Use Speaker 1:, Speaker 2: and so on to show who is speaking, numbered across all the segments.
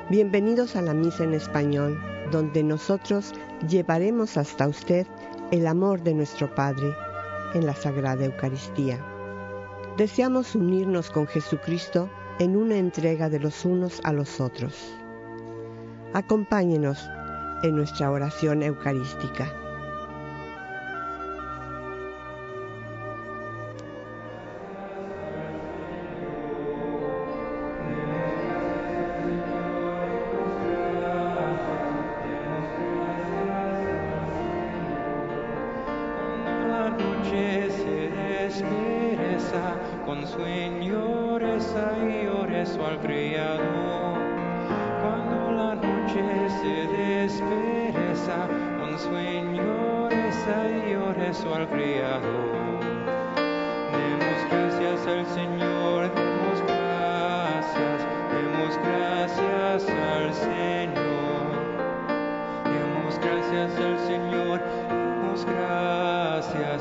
Speaker 1: Bienvenidos a la Misa en Español, donde nosotros llevaremos hasta usted el amor de nuestro Padre en la Sagrada Eucaristía. Deseamos unirnos con Jesucristo en una entrega de los unos a los otros. Acompáñenos en nuestra oración eucarística.
Speaker 2: Con sueño reza y yo rezo al Creador. Cuando la noche se despereza, con sueño reza y yo rezo al Creador. Demos gracias al Señor, demos gracias al Señor. Demos gracias al Señor, demos gracias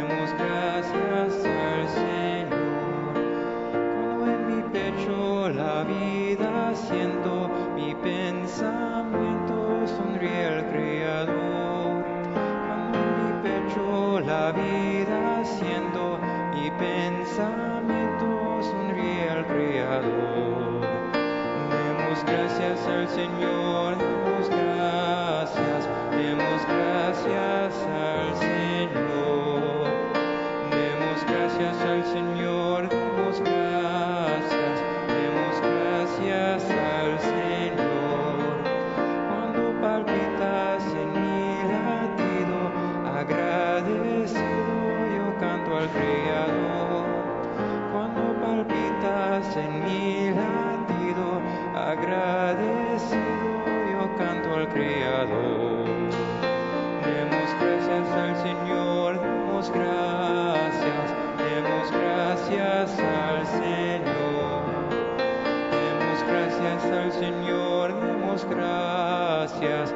Speaker 2: al Señor. La vida siento, mi pensamiento sonríe al Creador. Cuando en mi pecho la vida siento, mi pensamiento sonríe al Creador. Demos gracias al Señor, demos gracias al Señor. Demos gracias al Señor, demos gracias al Señor. Cuando palpitas en mi latido, agradecido yo canto al Creador. Cuando palpitas en mi latido, agradecido yo canto al Creador. Demos gracias al Señor, demos gracias al Señor. Gracias al Señor, demos gracias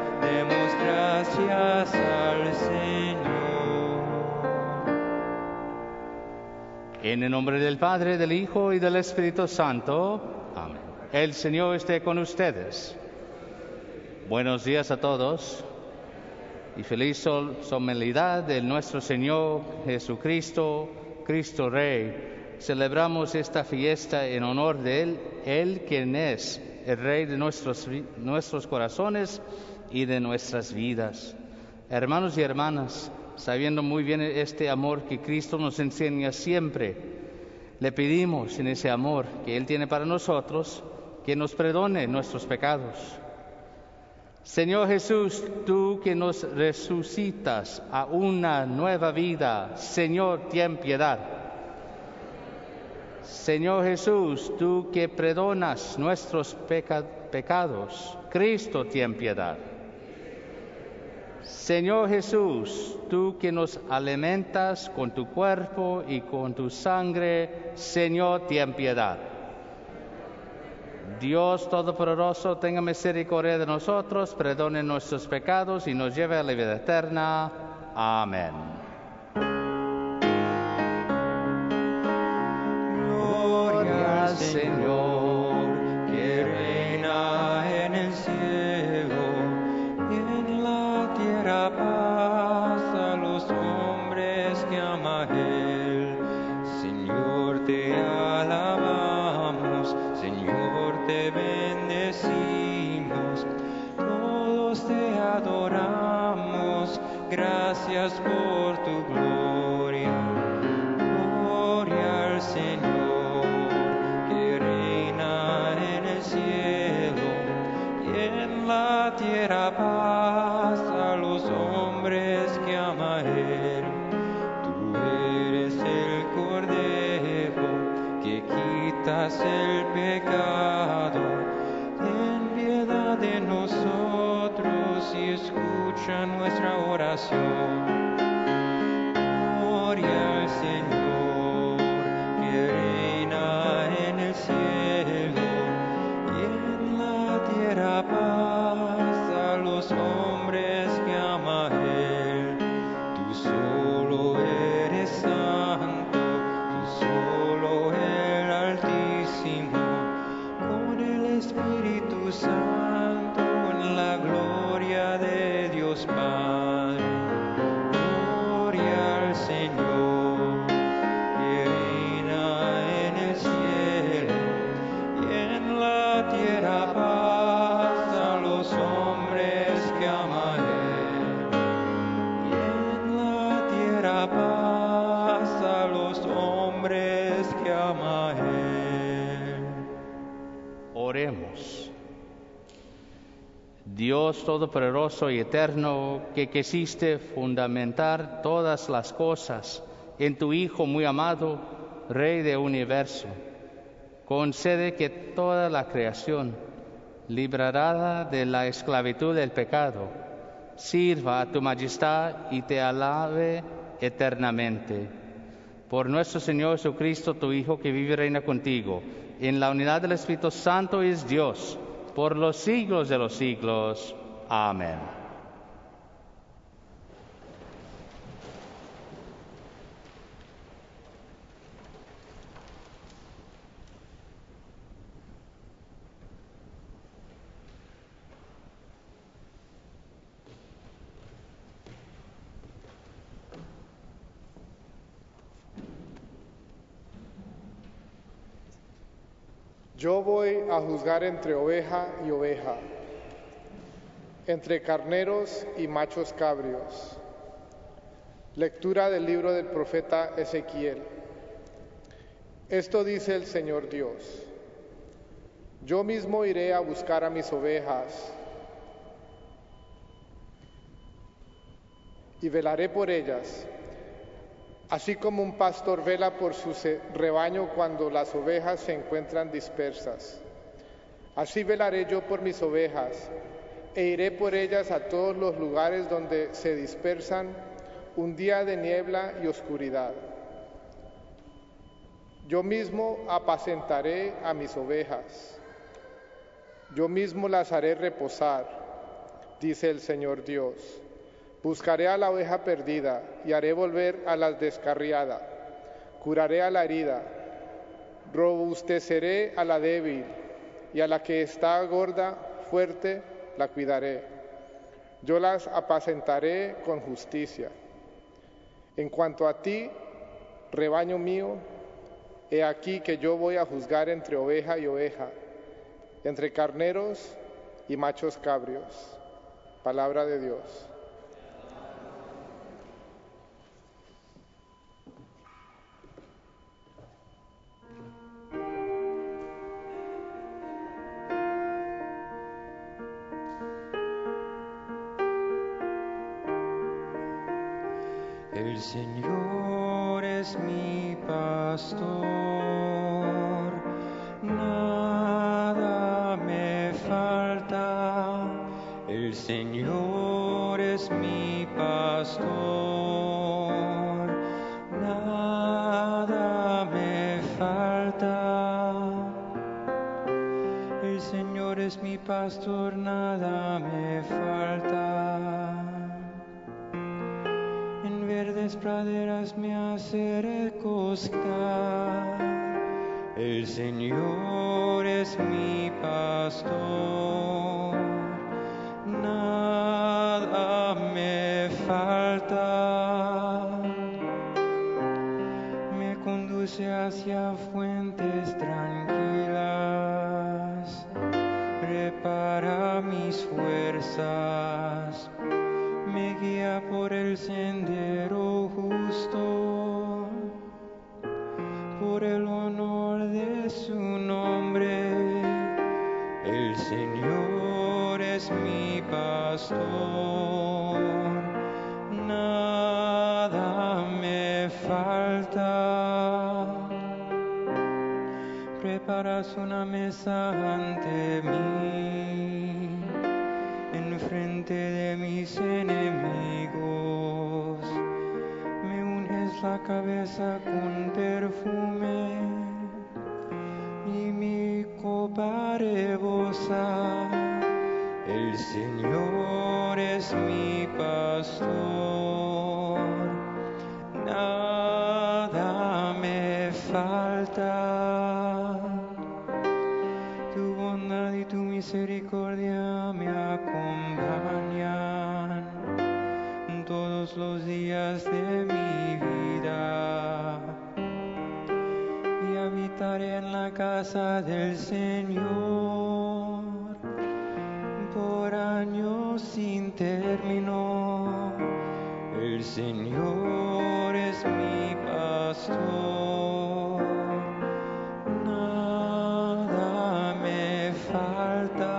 Speaker 2: al Señor.
Speaker 3: En el nombre del Padre, del Hijo y del Espíritu Santo. Amén. El Señor esté con ustedes. Buenos días a todos y feliz solemnidad de nuestro Señor Jesucristo, Cristo Rey. Celebramos esta fiesta en honor de Él quien es el Rey de nuestros corazones y de nuestras vidas. Hermanos y hermanas, sabiendo muy bien este amor que Cristo nos enseña siempre, le pedimos en ese amor que Él tiene para nosotros, que nos perdone nuestros pecados. Señor Jesús, tú que nos resucitas a una nueva vida, Señor, ten piedad. Señor Jesús, tú que perdonas nuestros pecados, Cristo, ten piedad. Señor Jesús, tú que nos alimentas con tu cuerpo y con tu sangre, Señor, ten piedad. Dios Todopoderoso, tenga misericordia de nosotros, perdone nuestros pecados y nos lleve a la vida eterna. Amén.
Speaker 2: Señor, que reina en el cielo y en la tierra paz a los hombres que ama a Él. Señor, te alabamos, Señor, te bendecimos, todos te adoramos, gracias por tu gloria. Gloria al Señor. La tierra paz a los hombres que ama a Él. Tú eres el Cordero que quitas el pecado. Ten piedad de nosotros y escucha nuestra oración. Gloria al Señor que reina en el cielo y en la tierra paz a los hombres que ama a Él. Tú solo eres santo, tú solo el Altísimo, con el Espíritu Santo. los hombres que ama a Él.
Speaker 3: Oremos. Dios Todopoderoso y Eterno, que quisiste fundamentar todas las cosas en tu Hijo muy amado, Rey del universo, concede que toda la creación, librada de la esclavitud del pecado, sirva a tu majestad y te alabe eternamente. Por nuestro Señor Jesucristo, tu Hijo, que vive y reina contigo, en la unidad del Espíritu Santo y es Dios, por los siglos de los siglos. Amén.
Speaker 4: Yo voy a juzgar entre oveja y oveja, entre carneros y machos cabrios. Lectura del libro del profeta Ezequiel. Esto dice el Señor Dios: yo mismo iré a buscar a mis ovejas y velaré por ellas, así como un pastor vela por su rebaño cuando las ovejas se encuentran dispersas. Así velaré yo por mis ovejas, e iré por ellas a todos los lugares donde se dispersan un día de niebla y oscuridad. Yo mismo apacentaré a mis ovejas, yo mismo las haré reposar, dice el Señor Dios. Buscaré a la oveja perdida y haré volver a la descarriada. Curaré a la herida, robusteceré a la débil, y a la que está gorda, fuerte, la cuidaré. Yo las apacentaré con justicia. En cuanto a ti, rebaño mío, he aquí que yo voy a juzgar entre oveja y oveja, entre carneros y machos cabrios. Palabra de Dios.
Speaker 2: El Señor es mi pastor, nada me falta. El Señor es mi pastor, nada me falta. El Señor es mi pastor, nada me falta. En verdes praderas me hace recostar. El Señor es mi pastor, nada me falta. Me conduce hacia fuentes tranquilas, prepara mis fuerzas, me guía por el sendero justo, por el honor de su nombre. El Señor es mi pastor, nada me falta. Preparas una mesa ante mí, enfrente de mis enemigos. Me unes la cabeza con perfume y mi copa rebosa. El Señor es mi pastor, nada me falta. Tu bondad y tu misericordia me acompañan todos los días de mi vida, y habitaré en la casa del Señor por años sin término. El Señor es mi pastor, pastor, nada me falta.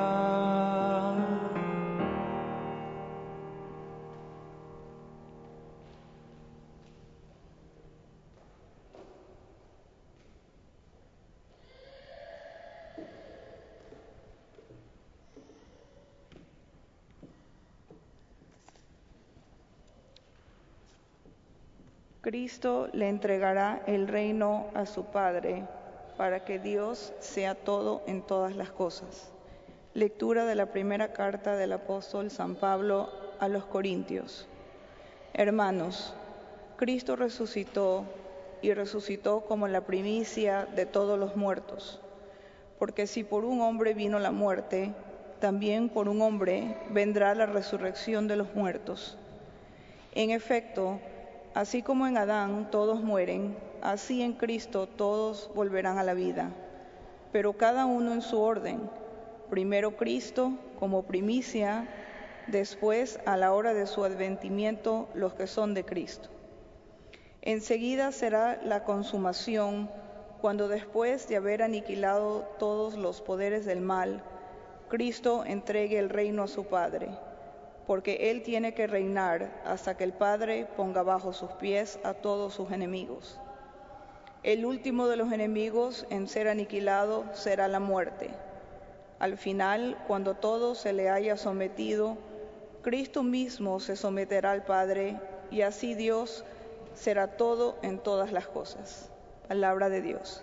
Speaker 5: Cristo le entregará el reino a su Padre, para que Dios sea todo en todas las cosas. Lectura de la primera carta del apóstol San Pablo a los Corintios. Hermanos, Cristo resucitó y resucitó como la primicia de todos los muertos. Porque si por un hombre vino la muerte, también por un hombre vendrá la resurrección de los muertos. En efecto, así como en Adán todos mueren, así en Cristo todos volverán a la vida, pero cada uno en su orden. Primero Cristo como primicia, después a la hora de su advenimiento los que son de Cristo. Enseguida será la consumación, cuando después de haber aniquilado todos los poderes del mal, Cristo entregue el reino a su Padre, porque Él tiene que reinar hasta que el Padre ponga bajo sus pies a todos sus enemigos. El último de los enemigos en ser aniquilado será la muerte. Al final, cuando todo se le haya sometido, Cristo mismo se someterá al Padre, y así Dios será todo en todas las cosas. Palabra de Dios.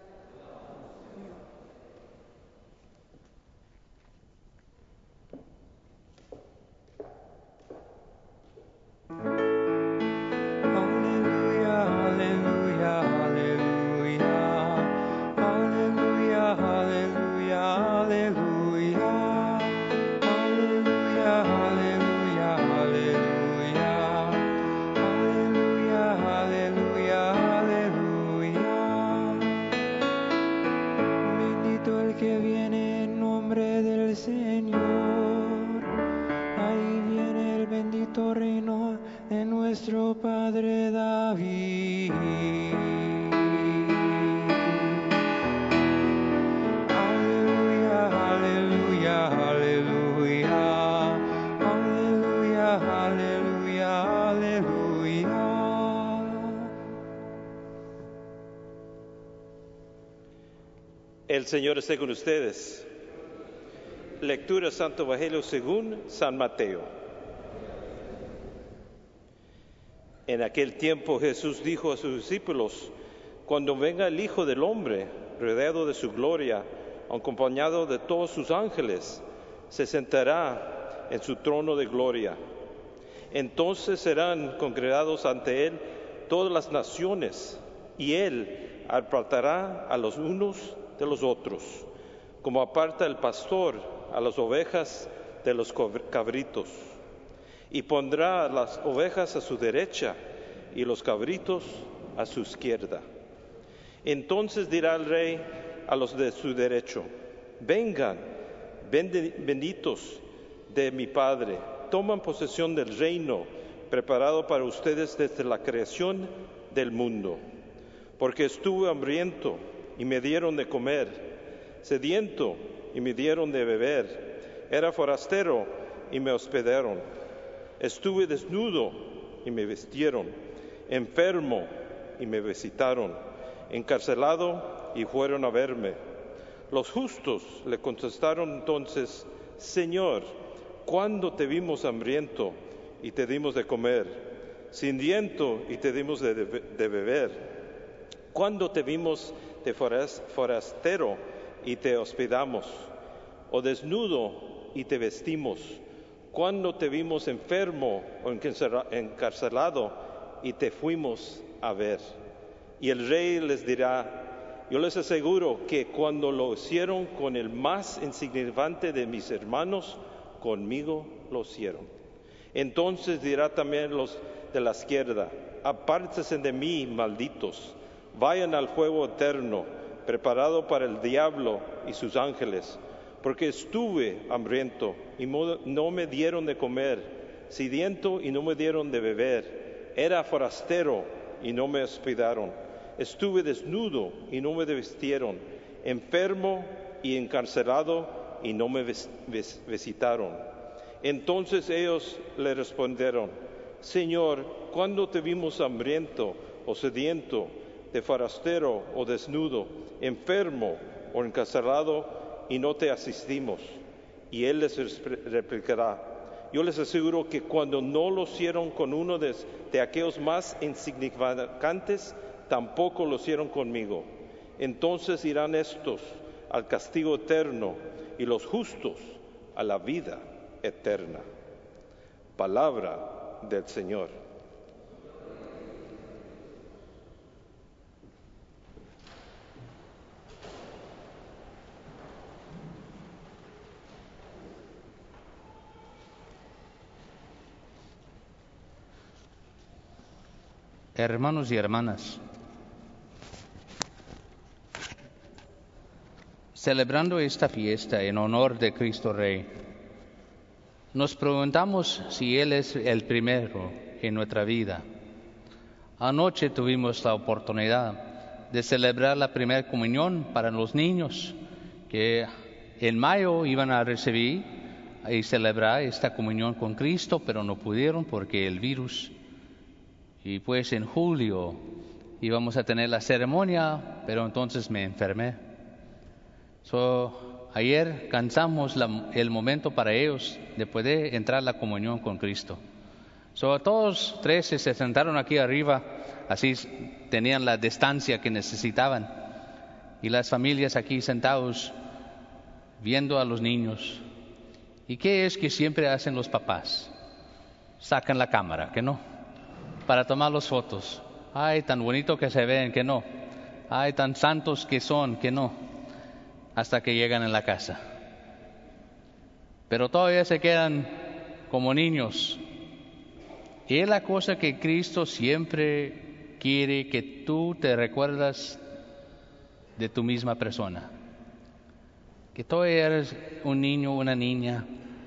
Speaker 6: El Señor esté con ustedes. Lectura Santo Evangelio según San Mateo. En aquel tiempo Jesús dijo a sus discípulos: cuando venga el Hijo del Hombre, rodeado de su gloria, acompañado de todos sus ángeles, se sentará en su trono de gloria. Entonces serán congregados ante Él todas las naciones, y Él apartará a los unos de los otros, como aparta el pastor a las ovejas de los cabritos, y pondrá las ovejas a su derecha y los cabritos a su izquierda. Entonces dirá el rey a los de su derecho: vengan, benditos de mi Padre, toman posesión del reino preparado para ustedes desde la creación del mundo. Porque estuve hambriento y me dieron de comer, sediento y me dieron de beber, era forastero y me hospedaron, estuve desnudo y me vistieron, enfermo y me visitaron, encarcelado y fueron a verme. Los justos le contestaron entonces: Señor, ¿cuándo te vimos hambriento y te dimos de comer, sediento y te dimos de beber? ¿Cuándo te vimos de forastero y te hospedamos, o desnudo y te vestimos? ¿Cuándo te vimos enfermo o encarcelado y te fuimos a ver? Y el rey les dirá: yo les aseguro que cuando lo hicieron con el más insignificante de mis hermanos, conmigo lo hicieron. Entonces dirá también los de la izquierda: apártense de mí, malditos, vayan al fuego eterno, preparado para el diablo y sus ángeles, porque estuve hambriento y no me dieron de comer, sediento y no me dieron de beber, era forastero y no me hospedaron, Estuve desnudo y no me vistieron, enfermo y encarcelado y no me visitaron. Entonces ellos le respondieron: Señor, ¿cuándo te vimos hambriento o sediento, de forastero o desnudo, enfermo o encarcelado y no te asistimos? Y él les replicará: yo les aseguro que cuando no lo hicieron con uno de aquellos más insignificantes, tampoco lo hicieron conmigo. Entonces irán estos al castigo eterno y los justos a la vida eterna. Palabra del Señor.
Speaker 3: Hermanos y hermanas, celebrando esta fiesta en honor de Cristo Rey, nos preguntamos si Él es el primero en nuestra vida. Anoche tuvimos la oportunidad de celebrar la primera comunión para los niños que en mayo iban a recibir y celebrar esta comunión con Cristo, pero no pudieron porque el virus. Y pues en julio íbamos a tener la ceremonia, pero entonces me enfermé. Ayer cansamos el momento para ellos de poder entrar a la comunión con Cristo. Todos 13 se sentaron aquí arriba, así tenían la distancia que necesitaban. Y las familias aquí sentados viendo a los niños. ¿Y qué es que siempre hacen los papás? Sacan la cámara, ¿que no? Para tomar las fotos. Ay, tan bonito que se ven, que no. Ay, tan santos que son, que no. Hasta que llegan en la casa. Pero todavía se quedan como niños. Y es la cosa que Cristo siempre quiere, que tú te recuerdas de tu misma persona. Que todavía eres un niño, una niña.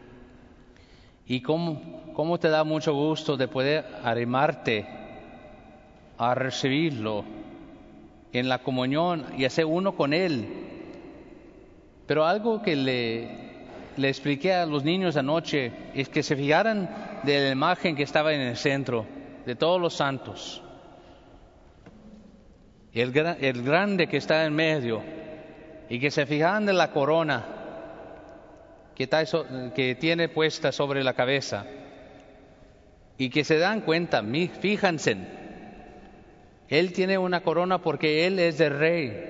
Speaker 3: Y cómo te da mucho gusto de poder arrimarte a recibirlo en la comunión y hacer uno con Él. Pero algo que le expliqué a los niños anoche es que se fijaran de la imagen que estaba en el centro, de todos los santos. El grande que está en medio, y que se fijaran de la corona que tiene puesta sobre la cabeza. Y que se dan cuenta, fíjense, Él tiene una corona porque Él es el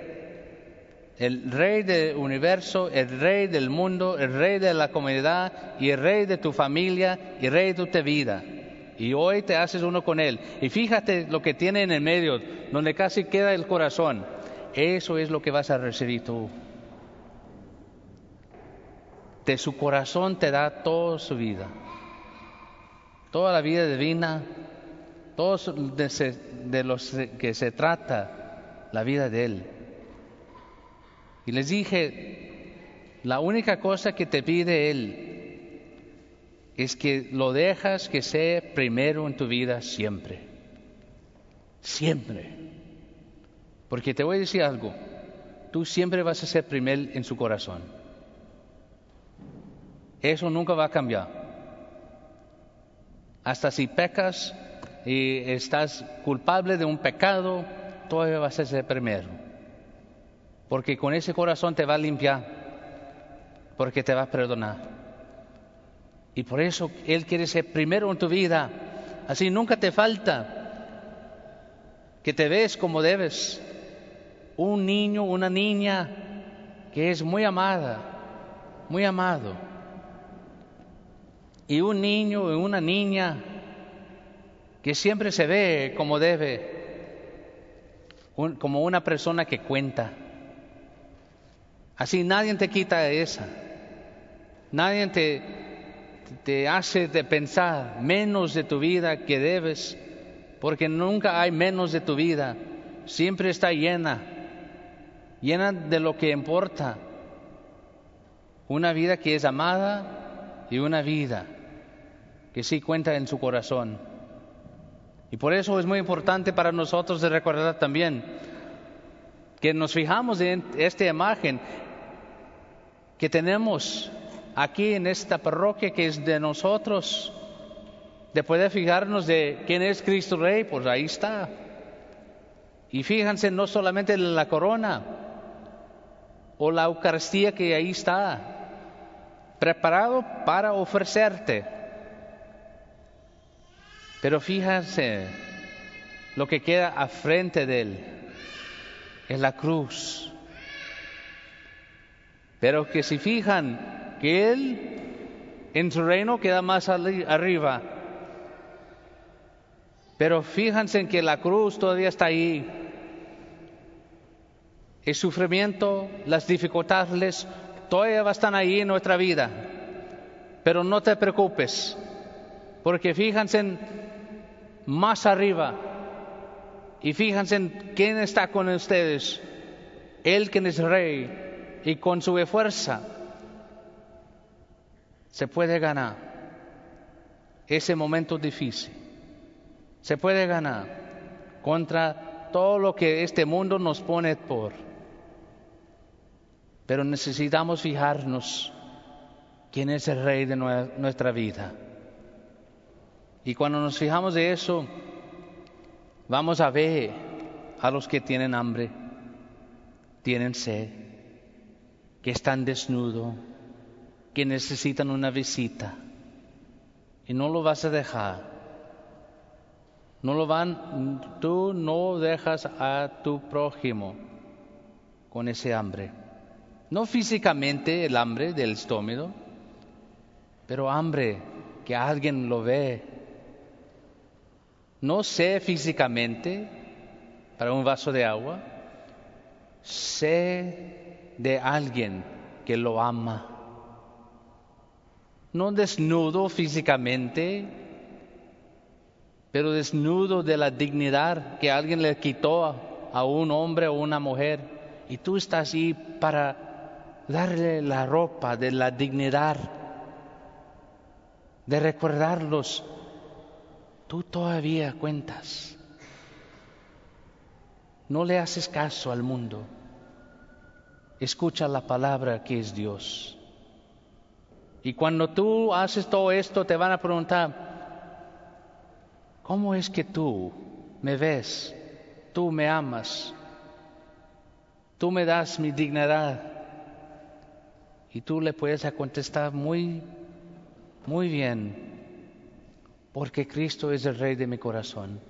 Speaker 3: Rey del universo, el Rey del mundo, el Rey de la comunidad y el Rey de tu familia y el Rey de tu vida. Y hoy te haces uno con Él. Y fíjate lo que tiene en el medio, donde casi queda el corazón. Eso es lo que vas a recibir tú. De su corazón te da toda su vida. Toda la vida divina, todos de los que se trata la vida de Él. Y les dije, la única cosa que te pide Él es que lo dejas que sea primero en tu vida siempre. Siempre. Porque te voy a decir algo, tú siempre vas a ser primero en su corazón. Eso nunca va a cambiar. Hasta si pecas y estás culpable de un pecado, todavía vas a ser primero. Porque con ese corazón te va a limpiar, porque te va a perdonar. Y por eso Él quiere ser primero en tu vida. Así nunca te falta, que te ves como debes. Un niño, una niña que es muy amada, muy amado. Y un niño y una niña que siempre se ve como debe, como una persona que cuenta. Así nadie te quita esa. Nadie te hace de pensar menos de tu vida que debes, porque nunca hay menos de tu vida. Siempre está llena de lo que importa. Una vida que es amada y una vida que sí cuenta en su corazón. Y por eso es muy importante para nosotros de recordar también que nos fijamos en esta imagen que tenemos aquí en esta parroquia que es de nosotros, de poder fijarnos de quién es Cristo Rey, pues ahí está. Y fíjense no solamente en la corona o la Eucaristía que ahí está, preparado para ofrecerte. Pero fíjense lo que queda a frente de Él, es la cruz. Pero que se fijan que Él en su reino queda más arriba. Pero fíjense en que la cruz todavía está ahí. El sufrimiento, las dificultades, todavía están ahí en nuestra vida. Pero no te preocupes, porque fíjense en más arriba y fíjense en quién está con ustedes. Él quien es Rey y con su fuerza se puede ganar ese momento difícil. Se puede ganar contra todo lo que este mundo nos pone por. Pero necesitamos fijarnos quién es el Rey de nuestra vida. Y cuando nos fijamos de eso, vamos a ver a los que tienen hambre, tienen sed, que están desnudos, que necesitan una visita. Y no lo vas a dejar. Tú no dejas a tu prójimo con ese hambre. No físicamente el hambre del estómago, pero hambre que alguien lo ve. No sé físicamente para un vaso de agua, sé de alguien que lo ama. No desnudo físicamente, pero desnudo de la dignidad que alguien le quitó a un hombre o una mujer. Y tú estás ahí para darle la ropa de la dignidad, de recordarlos. Tú todavía cuentas. No le haces caso al mundo. Escucha la palabra que es Dios. Y cuando tú haces todo esto, te van a preguntar, ¿cómo es que tú me ves? Tú me amas. Tú me das mi dignidad. Y tú le puedes contestar muy bien. Porque Cristo es el Rey de mi corazón.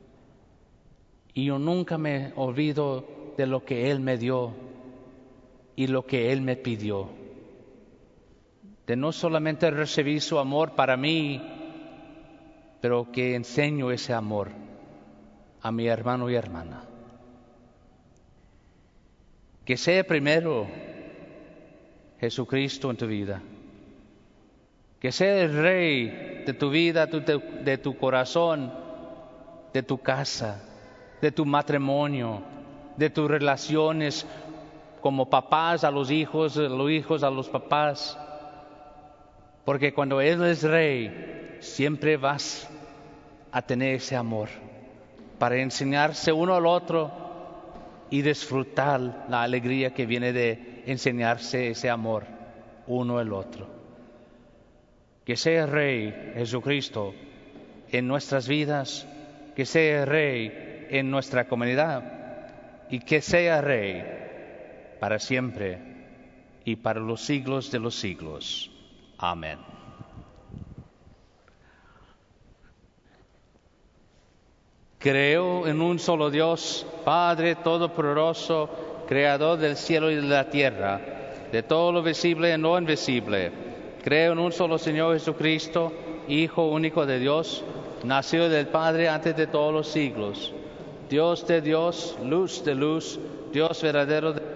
Speaker 3: Y yo nunca me olvido de lo que Él me dio y lo que Él me pidió. De no solamente recibir su amor para mí, pero que enseño ese amor a mi hermano y hermana. Que sea primero Jesucristo en tu vida. Que sea el Rey de tu vida, de tu corazón, de tu casa, de tu matrimonio, de tus relaciones como papás a los hijos a los papás. Porque cuando Él es Rey, siempre vas a tener ese amor para enseñarse uno al otro y disfrutar la alegría que viene de enseñarse ese amor uno al otro. Que sea Rey Jesucristo en nuestras vidas, que sea Rey en nuestra comunidad y que sea Rey para siempre y para los siglos de los siglos. Amén. Creo en un solo Dios, Padre Todopoderoso, Creador del cielo y de la tierra, de todo lo visible y no invisible. Creo en un solo Señor Jesucristo, Hijo único de Dios, nacido del Padre antes de todos los siglos. Dios de Dios, luz de luz, Dios verdadero de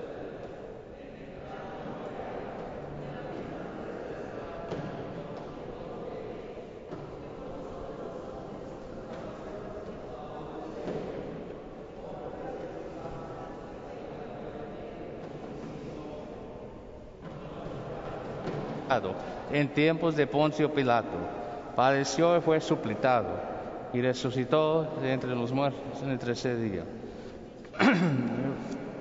Speaker 3: en tiempos de Poncio Pilato, padeció y fue suplicado, y resucitó de entre los muertos en el tercer día.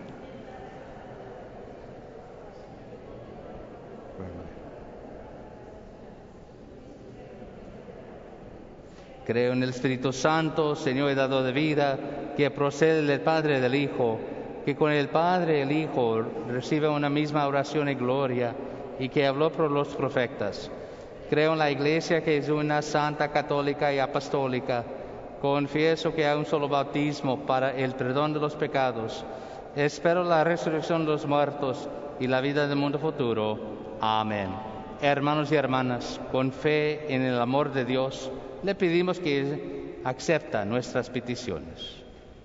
Speaker 3: Creo en el Espíritu Santo, Señor y dador de vida, que procede del Padre y del Hijo, que con el Padre y el Hijo recibe una misma oración y gloria, y que habló por los profetas. Creo en la Iglesia, que es una santa, católica y apostólica. Confieso que hay un solo bautismo para el perdón de los pecados. Espero la resurrección de los muertos y la vida del mundo futuro. Amén. Hermanos y hermanas, con fe en el amor de Dios, le pedimos que acepte nuestras peticiones.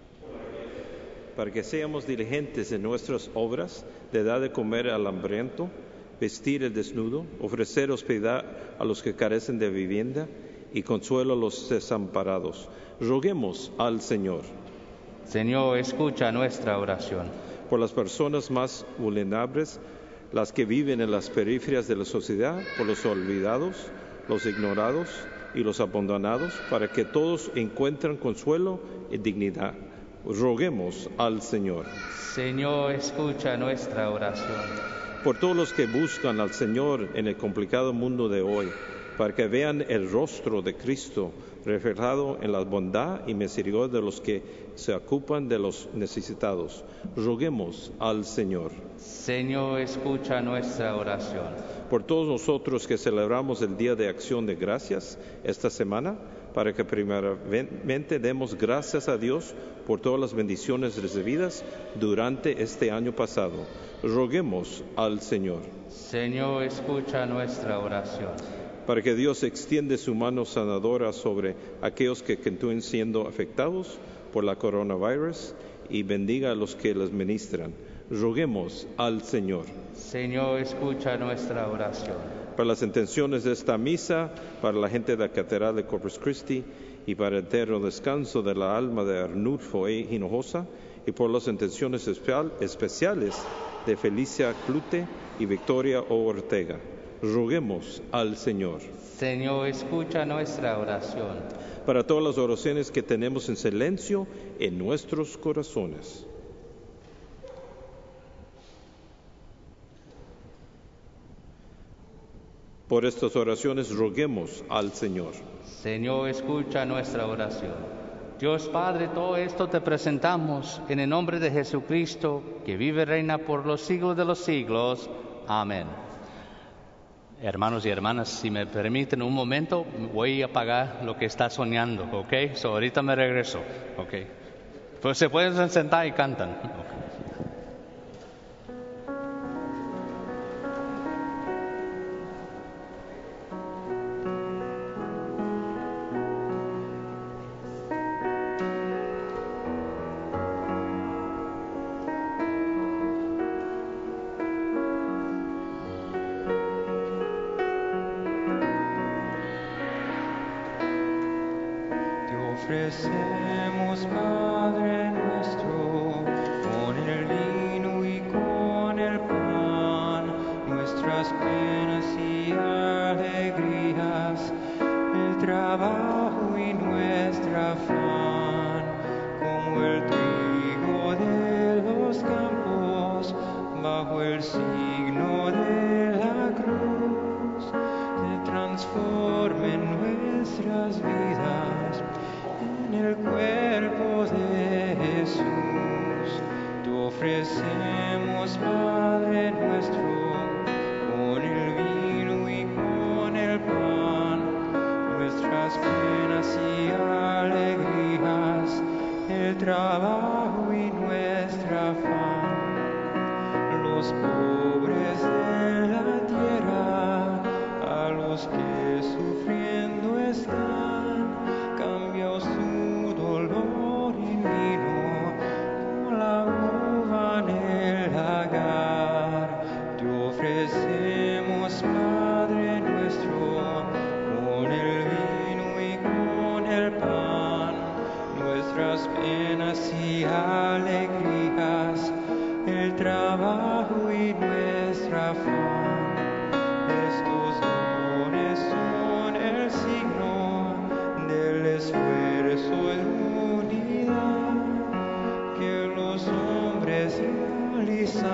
Speaker 6: Para que seamos diligentes en nuestras obras, de dar de comer al hambriento, vestir al desnudo, ofrecer hospitalidad a los que carecen de vivienda y consuelo a los desamparados. Roguemos al Señor.
Speaker 3: Señor, escucha nuestra oración.
Speaker 6: Por las personas más vulnerables, las que viven en las periferias de la sociedad, por los olvidados, los ignorados y los abandonados, para que todos encuentren consuelo y dignidad. Roguemos al Señor.
Speaker 3: Señor, escucha nuestra oración.
Speaker 6: Por todos los que buscan al Señor en el complicado mundo de hoy, para que vean el rostro de Cristo reflejado en la bondad y misericordia de los que se ocupan de los necesitados. Roguemos al Señor.
Speaker 3: Señor, escucha nuestra oración.
Speaker 6: Por todos nosotros que celebramos el Día de Acción de Gracias esta semana, para que primeramente demos gracias a Dios por todas las bendiciones recibidas durante este año pasado. Roguemos al Señor.
Speaker 3: Señor, escucha nuestra oración.
Speaker 6: Para que Dios extienda su mano sanadora sobre aquellos que continúen siendo afectados por la coronavirus y bendiga a los que les ministran. Roguemos al Señor.
Speaker 3: Señor, escucha nuestra oración.
Speaker 6: Para las intenciones de esta misa, para la gente de la Catedral de Corpus Christi y para el eterno descanso de la alma de Arnulfo E. Hinojosa, y por las intenciones especiales de Felicia Clute y Victoria O. Ortega. Roguemos al Señor.
Speaker 3: Señor, escucha nuestra oración.
Speaker 6: Para todas las oraciones que tenemos en silencio en nuestros corazones. Por estas oraciones roguemos al Señor.
Speaker 3: Señor, escucha nuestra oración. Dios Padre, todo esto te presentamos en el nombre de Jesucristo, que vive y reina por los siglos de los siglos. Amén. Hermanos y hermanas, si me permiten un momento, voy a apagar lo que está soñando, ¿ok? So, ahorita me regreso, ¿ok? Pues se pueden sentar y cantan.
Speaker 2: Ofrecemos, Padre nuestro, con el vino y con el pan, nuestras penas y alegrías, el trabajo y nuestra afán, como el trigo de los campos, bajo el signo de la cruz, se transformen nuestras vidas en el cuerpo de Jesús. Te ofrecemos, Padre nuestro, con el vino y con el pan, nuestras penas y alegrías, el trabajo y nuestra afán, los pobres de la tierra, a los que sufriendo están, cambia su dolor en vino, como la uva en el lagar. Te ofrecemos, Padre nuestro, con el vino y con el pan, nuestras penas y alegrías, el trabajo y nuestra afán. Estos dones son el signo del esfuerzo y unidad que los hombres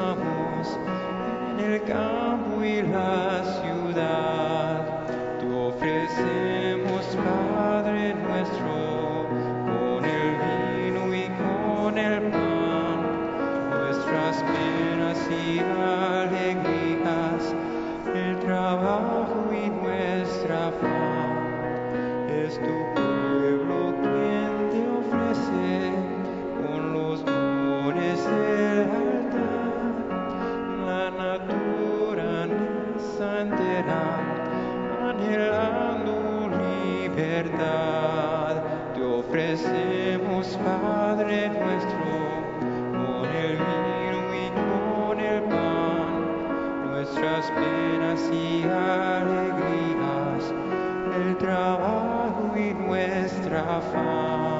Speaker 2: realizamos en el campo y la ciudad. Te ofrecemos, Padre nuestro, con el vino y con el pan, nuestras penas y alegrías, el trabajo y nuestra afán. Es tu pueblo quien te ofrece con los dones del altar la naturaleza entera, anhelando libertad. Te ofrecemos, Padre nuestro, con el vino y con el pan, nuestras penas y alegrías, el trabajo y nuestra afán.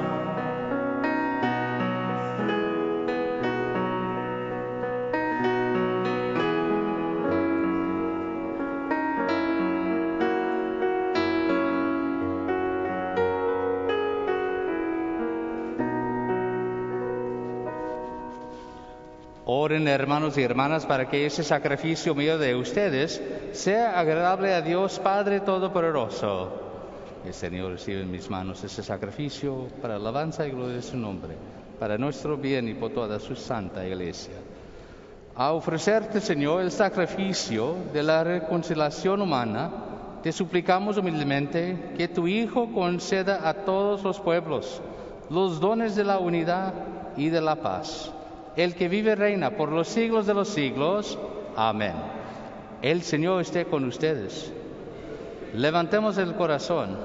Speaker 3: Oren, hermanos y hermanas, para que ese sacrificio mío de ustedes sea agradable a Dios Padre Todopoderoso. El Señor recibe en mis manos ese sacrificio para alabanza y gloria de su nombre, para nuestro bien y por toda su santa iglesia. A ofrecerte, Señor, el sacrificio de la reconciliación humana, te suplicamos humildemente que tu Hijo conceda a todos los pueblos los dones de la unidad y de la paz. El que vive y reina por los siglos de los siglos. Amén. El Señor esté con ustedes. Levantemos el corazón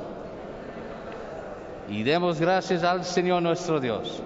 Speaker 3: y demos gracias al Señor nuestro Dios.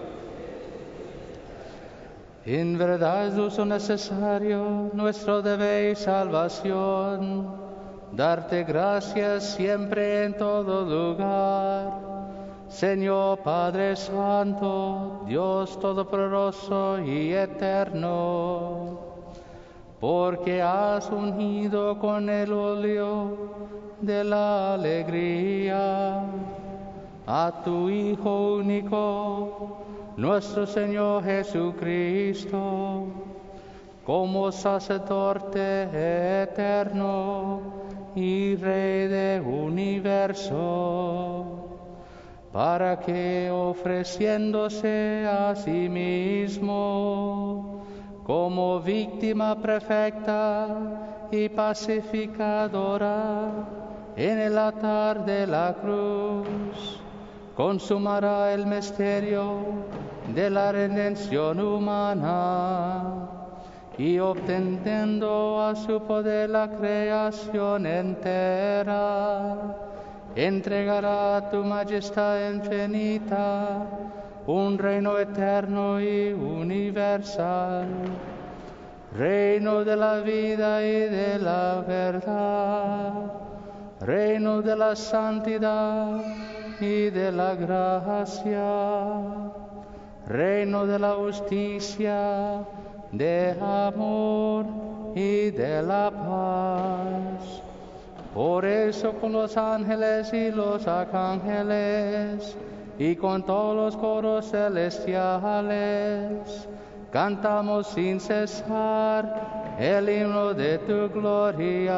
Speaker 3: En verdad es justo necesario nuestro deber y salvación, darte gracias siempre en todo lugar. Señor Padre Santo, Dios Todopoderoso y Eterno, porque has unido con el óleo de la alegría a tu Hijo único, nuestro Señor Jesucristo, como sacerdote eterno y Rey del universo, para que, ofreciéndose a sí mismo como víctima perfecta y pacificadora en el altar de la cruz, consumará el misterio de la redención humana y obteniendo a su poder la creación entera, entregará a tu majestad infinita un reino eterno y universal, reino de la vida y de la verdad, reino de la santidad y de la gracia, reino de la justicia, de amor y de la paz. Por eso con los ángeles y los arcángeles y con todos los coros celestiales cantamos sin cesar el himno de tu gloria.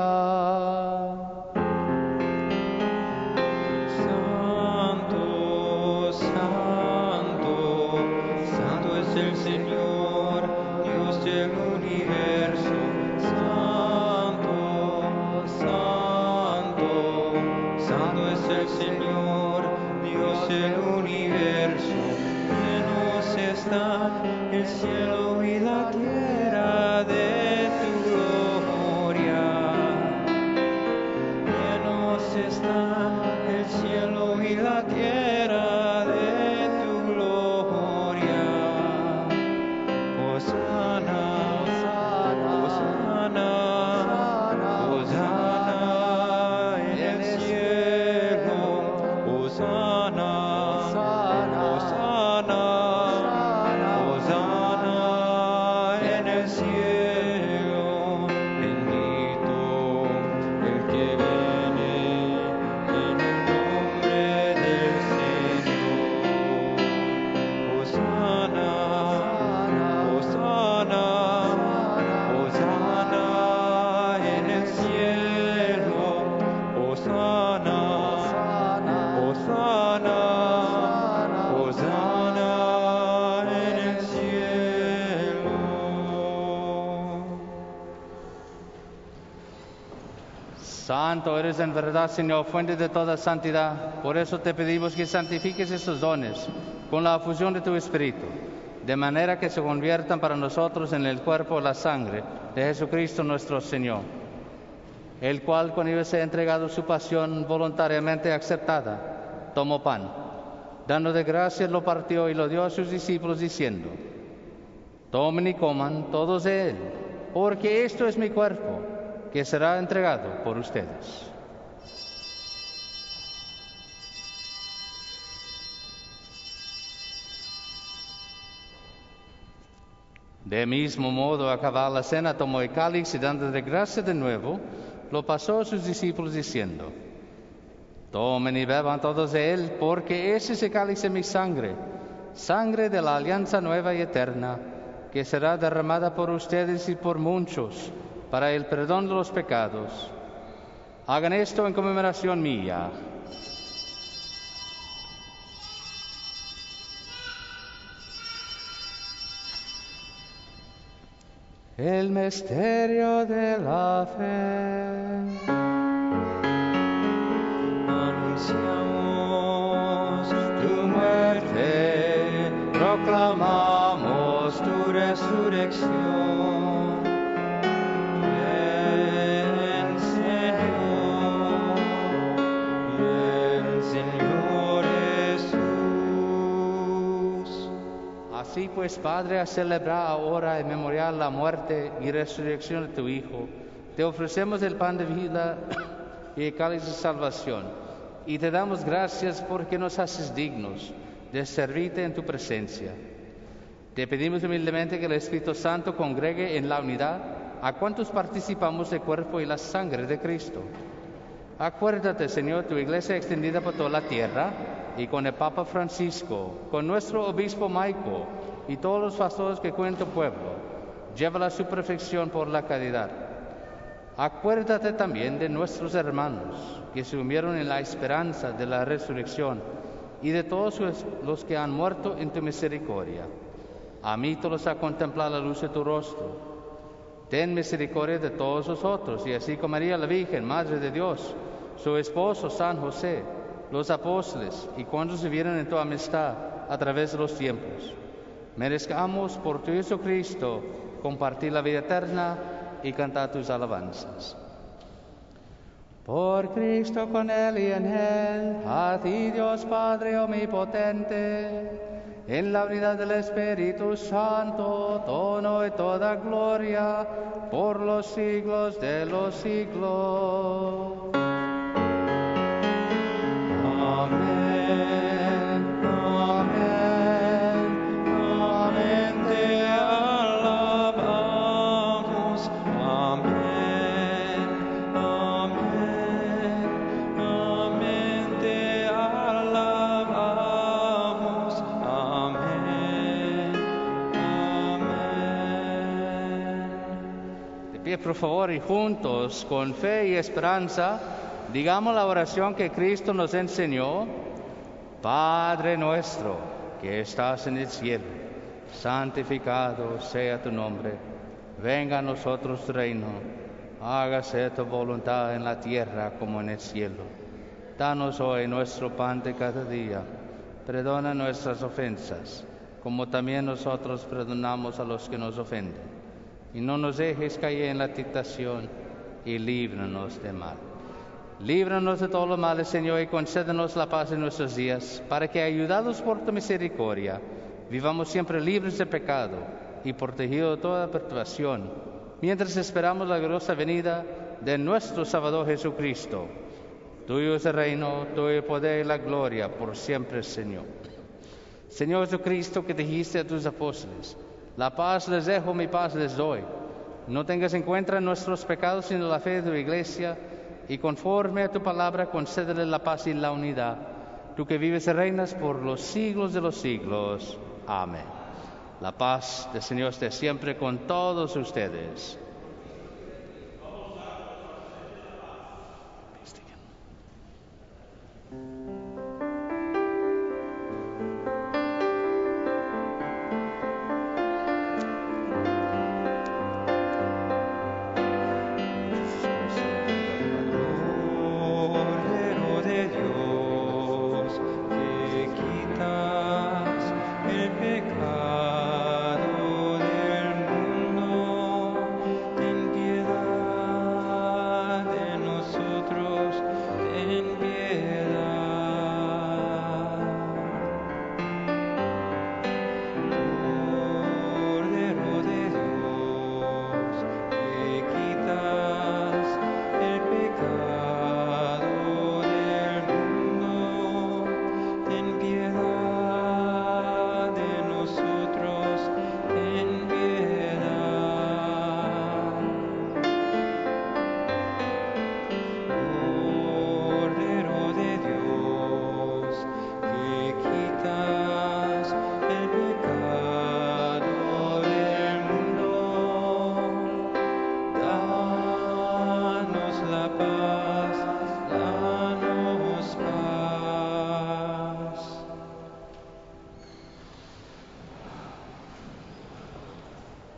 Speaker 2: Santo, santo, santo es el Señor, Dios del universo. Santo es el Señor, Dios del universo. Llenos está el cielo y la tierra de tu gloria. Llenos está el cielo y la tierra de tu gloria. Hosana, Hosana, Hosana en el cielo. Hosana, Hosana, Hosana en el cielo. Bendito el que viene en el nombre del Señor. Hosana, Hosana, Hosana en el cielo. Hosana.
Speaker 3: Santo eres en verdad, Señor, fuente de toda santidad. Por eso te pedimos que santifiques estos dones con la fusión de tu Espíritu, de manera que se conviertan para nosotros en el cuerpo y la sangre de Jesucristo nuestro Señor, el cual, cuando iba a ser entregado su pasión voluntariamente aceptada, tomó pan, dando de gracias lo partió y lo dio a sus discípulos diciendo: tomen y coman todos de él, porque esto es mi cuerpo, que será entregado por ustedes. De mismo modo, acabada la cena, tomó el cáliz y dando de gracias de nuevo, lo pasó a sus discípulos diciendo: tomen y beban todos de él, porque ese es el cáliz de mi sangre, sangre de la alianza nueva y eterna, que será derramada por ustedes y por muchos para el perdón de los pecados. Hagan esto en conmemoración mía. El misterio de la fe. Anunciamos tu muerte, proclamamos tu resurrección. Ven, Señor Jesús. Así pues, Padre, a celebrar ahora en memorial la muerte y resurrección de tu Hijo, te ofrecemos el pan de vida y el cáliz de salvación, y te damos gracias porque nos haces dignos de servirte en tu presencia. Te pedimos humildemente que el Espíritu Santo congregue en la unidad a cuantos participamos del cuerpo y la sangre de Cristo. Acuérdate, Señor, tu iglesia extendida por toda la tierra, y con el Papa Francisco, con nuestro obispo Maico y todos los pastores que cuentan tu pueblo, llévala a su perfección por la caridad. Acuérdate también de nuestros hermanos que se unieron en la esperanza de la resurrección y de todos los que han muerto en tu misericordia. Admítelos a contemplar la luz de tu rostro. Ten misericordia de todos nosotros, y así como María la Virgen, Madre de Dios, su esposo San José, los apóstoles y cuantos vivieron en tu amistad a través de los tiempos, merezcamos por tu Jesucristo compartir la vida eterna y cantar tus alabanzas. Por Cristo, con Él y en Él, a ti Dios Padre omnipotente, en la unidad del Espíritu Santo, todo y toda gloria, por los siglos de los siglos. Amén, amén, amén, te alabamos. Amén, amén, amén, te alabamos. Amén, amén. De pie, por favor, y juntos, con fe y esperanza, digamos la oración que Cristo nos enseñó. Padre nuestro, que estás en el cielo, santificado sea tu nombre. Venga a nosotros tu reino. Hágase tu voluntad en la tierra como en el cielo. Danos hoy nuestro pan de cada día. Perdona nuestras ofensas, como también nosotros perdonamos a los que nos ofenden. Y no nos dejes caer en la tentación, y líbranos de mal. Líbranos de todos los males, Señor, y concédenos la paz en nuestros días, para que, ayudados por tu misericordia, vivamos siempre libres de pecado y protegidos de toda perturbación, mientras esperamos la gloriosa venida de nuestro Salvador Jesucristo. Tuyo es el reino, tuyo el poder y la gloria, por siempre, Señor. Señor Jesucristo, que dijiste a tus apóstoles: la paz les dejo, mi paz les doy. No tengas en cuenta nuestros pecados, sino la fe de tu iglesia, y conforme a tu palabra concédele la paz y la unidad, tú que vives y reinas por los siglos de los siglos. Amén. La paz del Señor esté siempre con todos ustedes.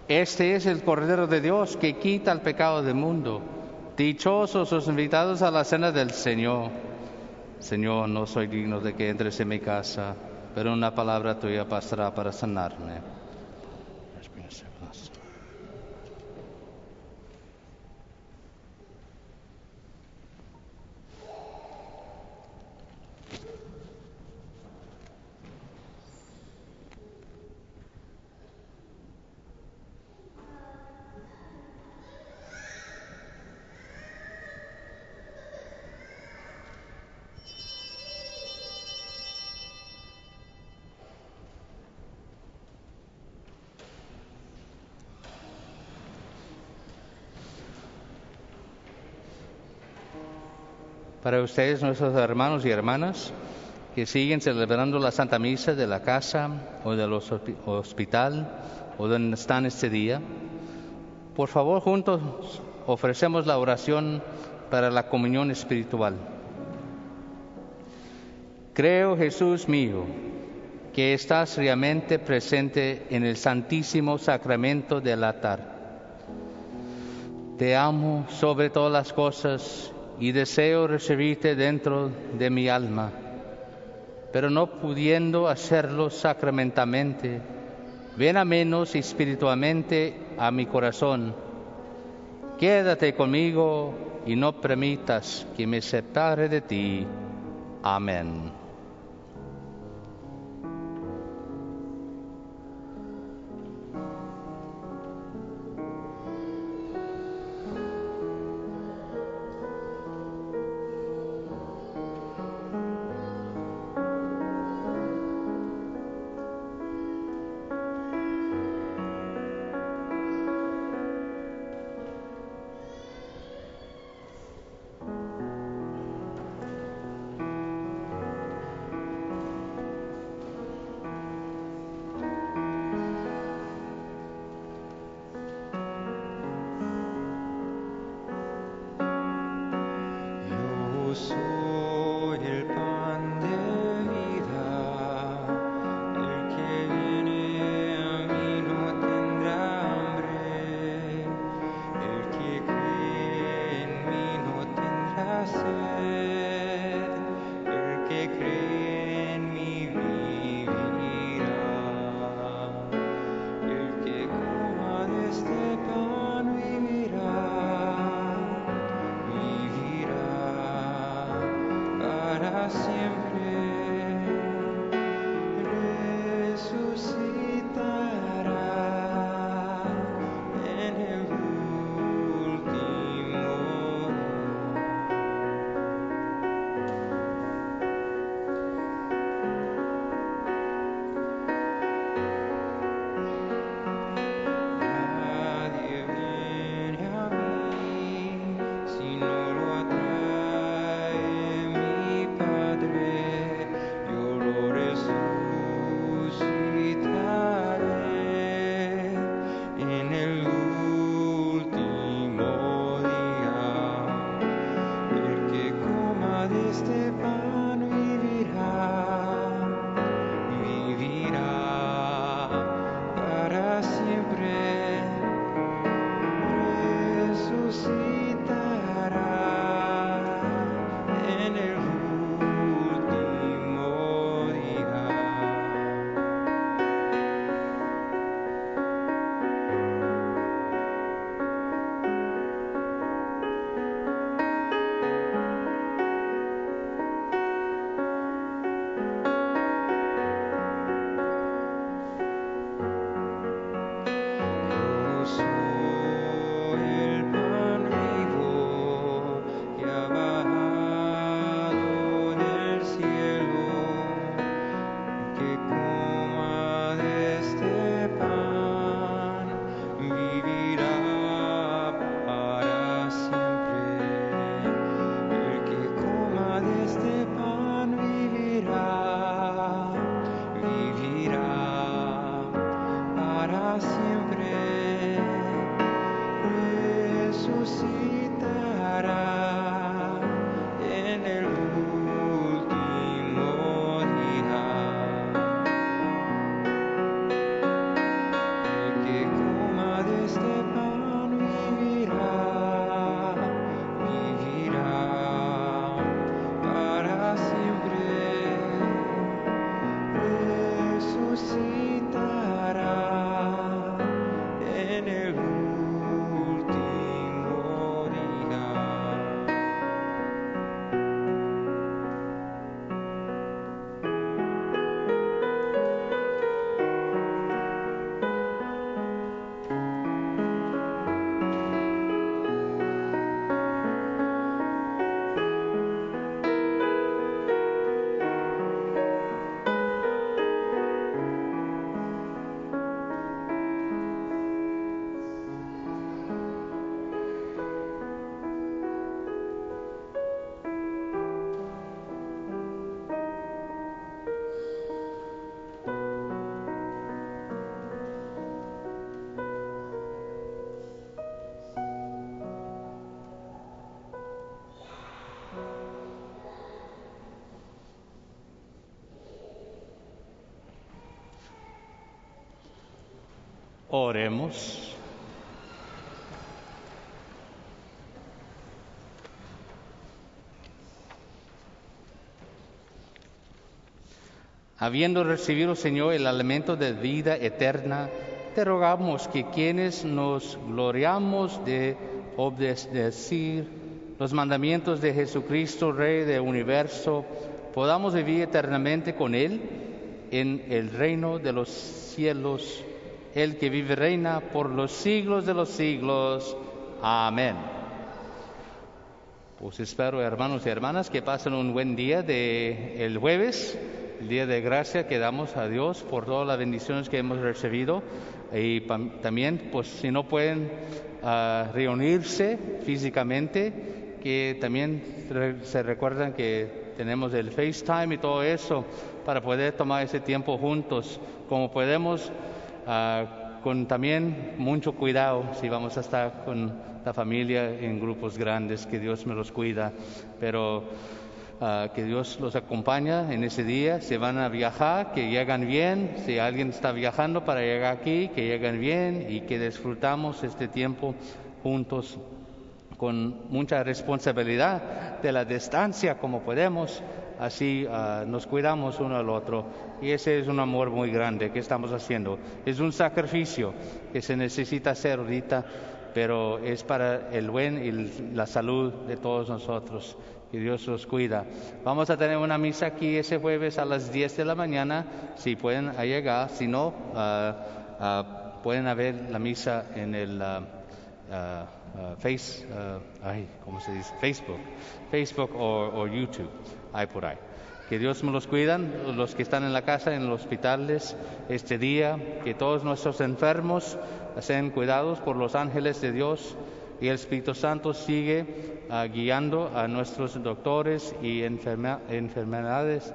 Speaker 3: Este es el Cordero de Dios que quita el pecado del mundo. Dichosos los invitados a la cena del Señor. Señor, no soy digno de que entres en mi casa, pero una palabra tuya bastará para sanarme. Para ustedes, nuestros hermanos y hermanas, que siguen celebrando la Santa Misa de la casa o del hospital o donde están este día, por favor, juntos ofrecemos la oración para la comunión espiritual. Creo, Jesús mío, que estás realmente presente en el Santísimo Sacramento del altar. Te amo sobre todas las cosas y deseo recibirte dentro de mi alma, pero no pudiendo hacerlo sacramentalmente, ven a menos espiritualmente a mi corazón. Quédate conmigo y no permitas que me separe de ti. Amén.
Speaker 2: Soy el pan de vida, el que viene a mí no tendrá hambre, el que cree en mí no tendrá sed, el que cree en mí vivirá, el que coma de este pan vivirá. Para siempre resucitará en el último Nadie viene a mí si no lo atrae mi Padre, yo lo resucitaré en el último día. El que coma de este pan vivirá, vivirá para siempre. Resucitará en el último día. Yo soy el pan vivo que ha bajado del cielo, que coma de este pan vivirá para siempre. El que coma de este pan vivirá, vivirá para siempre. Resucitará en el último día. El que coma el último día.
Speaker 3: Oremos. Habiendo recibido, Señor, el alimento de vida eterna, te rogamos que quienes nos gloriamos de obedecer los mandamientos de Jesucristo, Rey del universo, podamos vivir eternamente con Él en el reino de los cielos, el que vive y reina por los siglos de los siglos. Amén. Pues espero, hermanos y hermanas, que pasen un buen día de el jueves, el día de gracia que damos a Dios por todas las bendiciones que hemos recibido. Y también, pues si no pueden reunirse físicamente, que también se recuerdan que tenemos el FaceTime y todo eso para poder tomar ese tiempo juntos, como podemos, con también mucho cuidado si vamos a estar con la familia en grupos grandes, que Dios me los cuida, pero que Dios los acompaña en ese día. Si van a viajar, que llegan bien. Si alguien está viajando para llegar aquí, que lleguen bien y que disfrutamos este tiempo juntos con mucha responsabilidad de la distancia como podemos. Así nos cuidamos uno al otro, y ese es un amor muy grande que estamos haciendo. Es un sacrificio que se necesita hacer ahorita, pero es para el buen y la salud de todos nosotros. Que Dios los cuida. Vamos a tener una misa aquí ese jueves a las 10 de la mañana, si pueden llegar. Si no, pueden ver la misa en el Facebook o YouTube, ahí por ahí. Que Dios me los cuidan, los que están en la casa, en los hospitales este día, que todos nuestros enfermos sean cuidados por los ángeles de Dios, y el Espíritu Santo sigue guiando a nuestros doctores y enfermedades,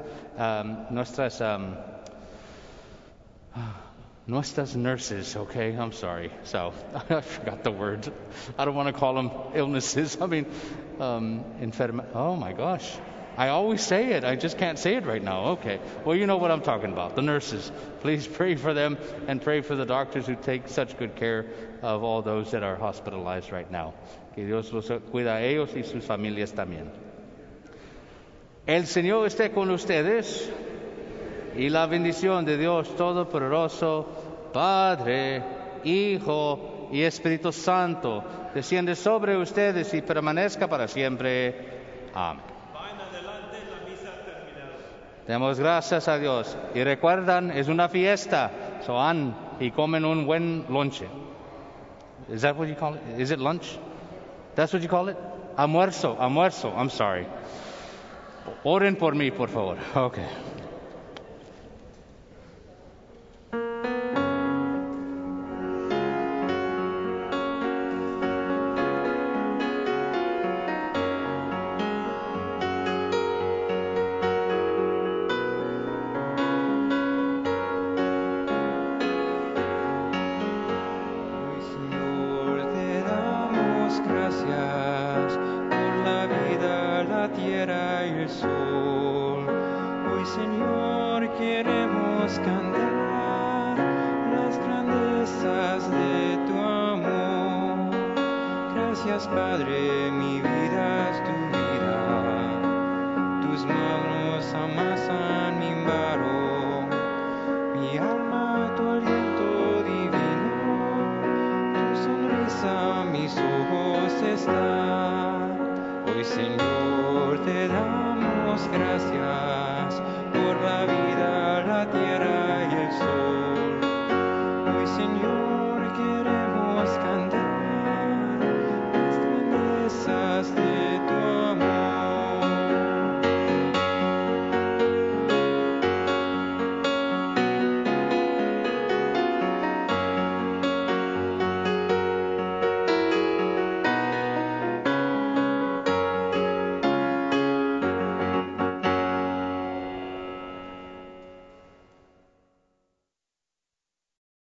Speaker 3: nuestras nurses, okay? I'm sorry. So, I forgot the word. I don't want to call them illnesses. I mean, oh my gosh. I always say it. I just can't say it right now. Okay. Well, you know what I'm talking about. The nurses. Please pray for them and pray for the doctors who take such good care of all those that are hospitalized right now. Que Dios los cuida a ellos y sus familias también. El Señor esté con ustedes, y la bendición de Dios Todopoderoso, Padre, Hijo y Espíritu Santo, desciende sobre ustedes y permanezca para siempre. Amén. Demos gracias a Dios. Y recuerdan, es una fiesta, so van y comen un buen lonche. Is that what you call it? Is it lunch? That's what you call it? Almuerzo, I'm sorry. Oren por mí, por favor. Okay.
Speaker 2: Padre, mi vida es tu vida, tus manos amasan mi varo, mi alma tu aliento divino, tu a mis ojos está. Hoy, Señor, te damos gracias por la vida, la tierra y el sol. Hoy, Señor, queremos cantar